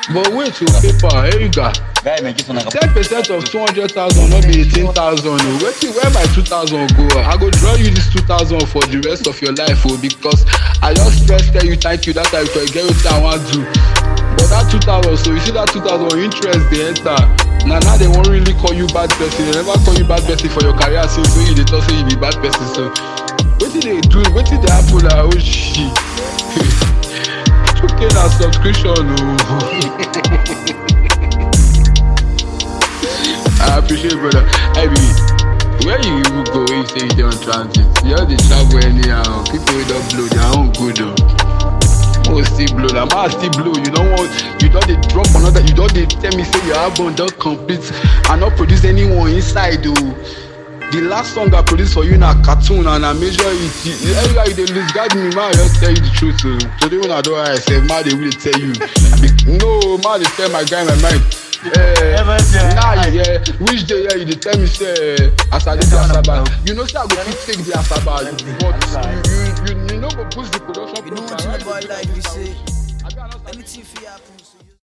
But wait to paper, here you go. Guy, make it on a 10% of 200,000, not be 18,000. Wait, where my 2,000 go? I go draw you this 2,000 for the rest of your life, because I just first tell you thank you. That's how you get what I want to do. But that 2,000, so you see that 2,000 interest they enter. Now they won't really call you bad person. They never call you bad person for your career since when they talk say you be bad person. So what did they do? What did they happen? Oh shit. Okay, now subscription. I appreciate it, brother. I mean, where you even go when you say you're on transit? You have the travel anyhow. People will don't blow their own good though. Oh, still blow. That man still blow. You don't want, you don't they drop another, you don't they tell me say your album don't complete and not produce anyone inside though. The last song I produced for you na cartoon and I measure it. Every guy they lose guide me, man, I just tell you the truth. So today when I do I say, man, they will tell you. No, man, they tell my guy in my mind. Yeah, which day yeah, you tell me say as I did the Asaba. You know say I go fit take the Asaba, but you know go push the production. You know what you about like we say. Anything for happen.